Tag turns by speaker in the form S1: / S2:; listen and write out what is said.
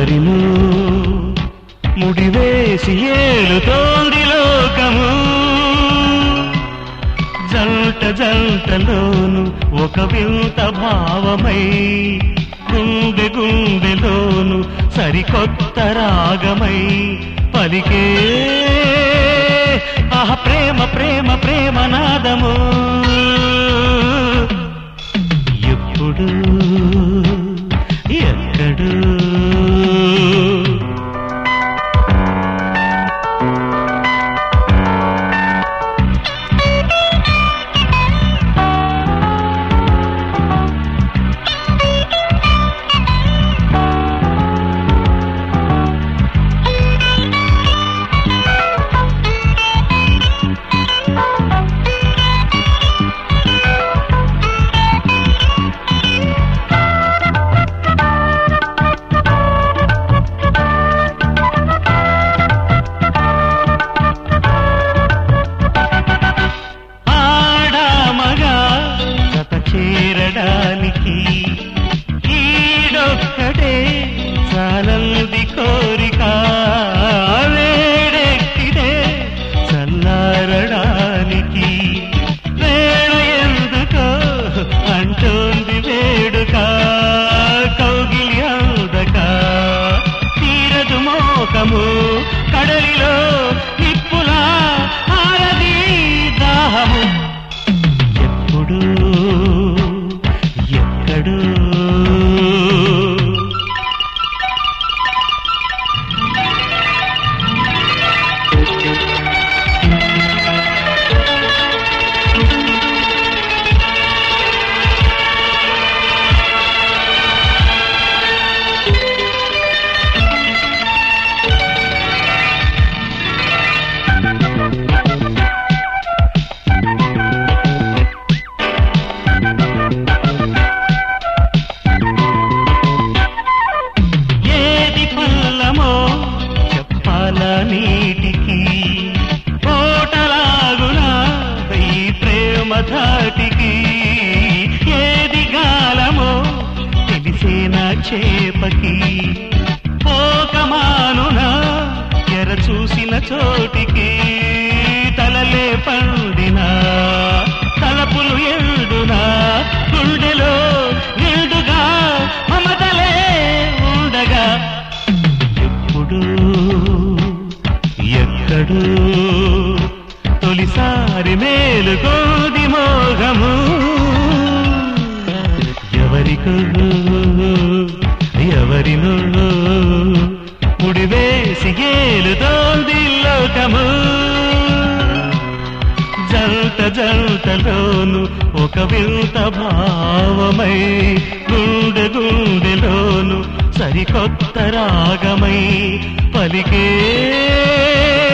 S1: ఎవరిను ముడివేసి ఏలుతోంది లోకము జంట జంటలోను ఒక వింత భావమై గుండె గుండెలోను సరికొత్త రాగమై పలికే ఆహ ప్రేమ ప్రేమ ప్రేమ నాదము ఎప్పుడు ఎక్కడు చేరడానికి ఈడొక్కడే చాలంది కోరిక వేడెక్కిదే చల్లారడానికి వేళ ఎందుకో అంటోంది వేడుక కౌగిలి అందక తీరదు మోకము కడలిలో నిప్పులా ఆరది దాహము ఎప్పుడు ఎక్కడు నీటికి కోటలాగునా ఈ ప్రేమ ధాటికి ఏది గాలమో తెలిసేనా చేపకి పోకమానునా ఎర చూసిన చోటికి తలలే పండినా తలపులు ఎండునా గుండెలో నిండుగా మమతలే ఉండగా ఎప్పుడు ఎక్కడు తొలిసారి మేలుకోది మోహము ఎవరికో ఎవరినో ముడివేసి ఏలుతోంది లోకము జంట జంటలోను ఒక వింత భావమై గుండె గుండెలోను సరికొత్త రాగమై పలికే